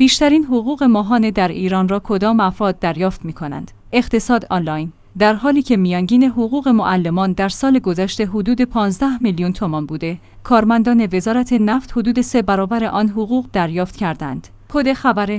بیشترین حقوق ماهانه در ایران را کدام افراد دریافت می‌کنند؟ اقتصاد آنلاین. در حالی که میانگین حقوق معلمان در سال گذشته حدود 15 میلیون تومان بوده، کارمندان وزارت نفت حدود 3 برابر آن حقوق دریافت کردند. کد خبر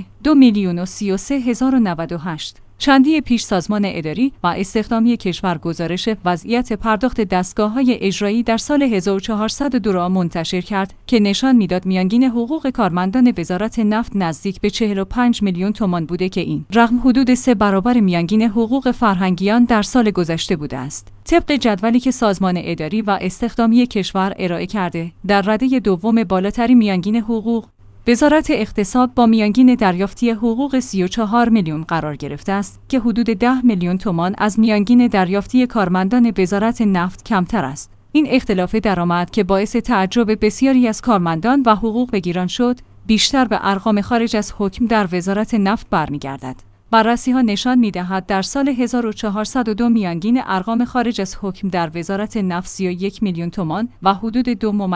2,033,098. چندی پیش سازمان اداری و استخدامی کشور گزارش وضعیت پرداخت دستگاه‌های اجرایی در سال 1402 را منتشر کرد که نشان می‌داد میانگین حقوق کارمندان وزارت نفت نزدیک به 45 میلیون تومان بوده که این رقم حدود 3 برابر میانگین حقوق فرهنگیان در سال گذشته بوده است. طبق جدولی که سازمان اداری و استخدامی کشور ارائه کرده، در رده دوم بالاترین میانگین حقوق وزارت اقتصاد با میانگین دریافتی حقوق 34 میلیون قرار گرفته است که حدود 10 میلیون تومان از میانگین دریافتی کارمندان وزارت نفت کمتر است. این اختلاف درآمد که باعث تعجب بسیاری از کارمندان و حقوق بگیران شد، بیشتر به ارقام خارج از حکم در وزارت نفت برمیگردد. بررسی‌ها نشان می‌دهد در سال 1402 میانگین ارقام خارج از حکم در وزارت نفت 31 میلیون تومان و حدود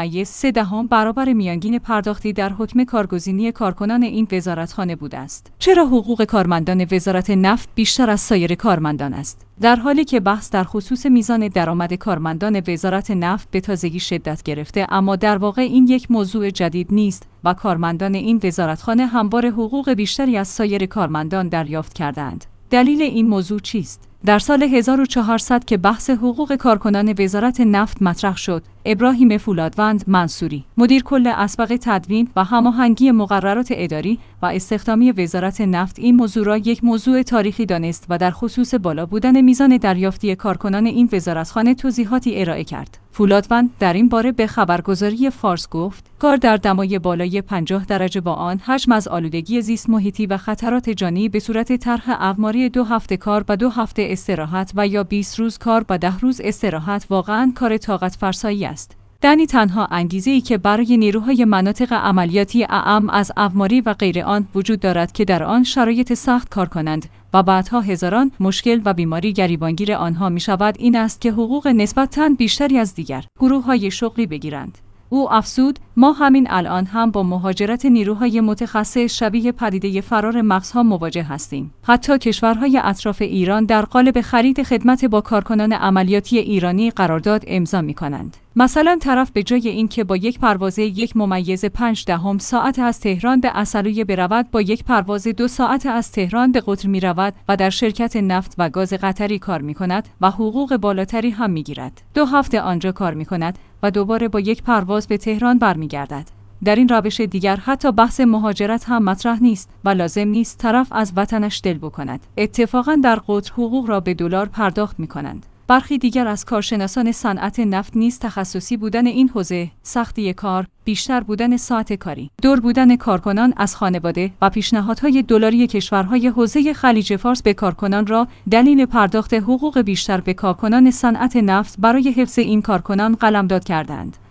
2.3 برابر میانگین پرداختی در حکم کارگزینی کارکنان این وزارتخانه بوده است. چرا حقوق کارمندان وزارت نفت بیشتر از سایر کارمندان است؟ در حالی که بحث در خصوص میزان درآمد کارمندان وزارت نفت به تازگی شدت گرفته، اما در واقع این یک موضوع جدید نیست و کارمندان این وزارتخانه همواره حقوق بیشتری از سایر کارمندان دریافت کردند. دلیل این موضوع چیست؟ در سال 1400 که بحث حقوق کارکنان وزارت نفت مطرح شد، ابراهیم فولادوند منصوری، مدیر کل اسبق تدوین و هماهنگی مقررات اداری و استخدامی وزارت نفت، این موضوع را یک موضوع تاریخی دانست و در خصوص بالا بودن میزان دریافتی کارکنان این وزارتخانه توضیحاتی ارائه کرد. فولادوند در این باره به خبرگزاری فارس گفت: کار در دمای بالای 50 درجه با آن حجم از آلودگی زیست محیطی و خطرات جانی به صورت طرح اقماری 2 هفته کار و 2 هفته استراحت و یا 20 روز کار و 10 روز استراحت واقعاً کار طاقت فرسایی است. دنی تنها انگیزه‌ای که برای نیروهای مناطق عملیاتی اعم از اقماری و غیر آن وجود دارد که در آن شرایط سخت کار کنند و بعدها هزاران مشکل و بیماری گریبانگیر آنها می شود، این است که حقوق نسبتاً بیشتری از دیگر گروه‌های شغلی بگیرند. او افزود: ما همین الان هم با مهاجرت نیروهای متخصص شبیه پدیده فرار مغزها مواجه هستیم. حتی کشورهای اطراف ایران در قالب خرید خدمت با کارکنان عملیاتی ایرانی قرارداد امضا می‌کنند. مثلا طرف به جای اینکه با یک پرواز 1.5 ساعت از تهران به عسلویه برود، با یک پرواز 2 ساعت از تهران به قطر می رود و در شرکت نفت و گاز قطری کار می کند و حقوق بالاتری هم می گیرد. 2 هفته آنجا کار می کند و دوباره با یک پرواز به تهران برمیگردد. در این روش دیگر حتی بحث مهاجرت هم مطرح نیست و لازم نیست طرف از وطنش دل بکند. اتفاقا در قطر حقوق را به دلار پرداخت می کنند. برخی دیگر از کارشناسان صنعت نفت نیز تخصصی بودن این حوزه، سختی کار، بیشتر بودن ساعت کاری، دور بودن کارکنان از خانواده و پیشنهادهای دلاری کشورهای حوزه خلیج فارس به کارکنان را دلیل پرداخت حقوق بیشتر به کارکنان صنعت نفت برای حفظ این کارکنان قلمداد کردند.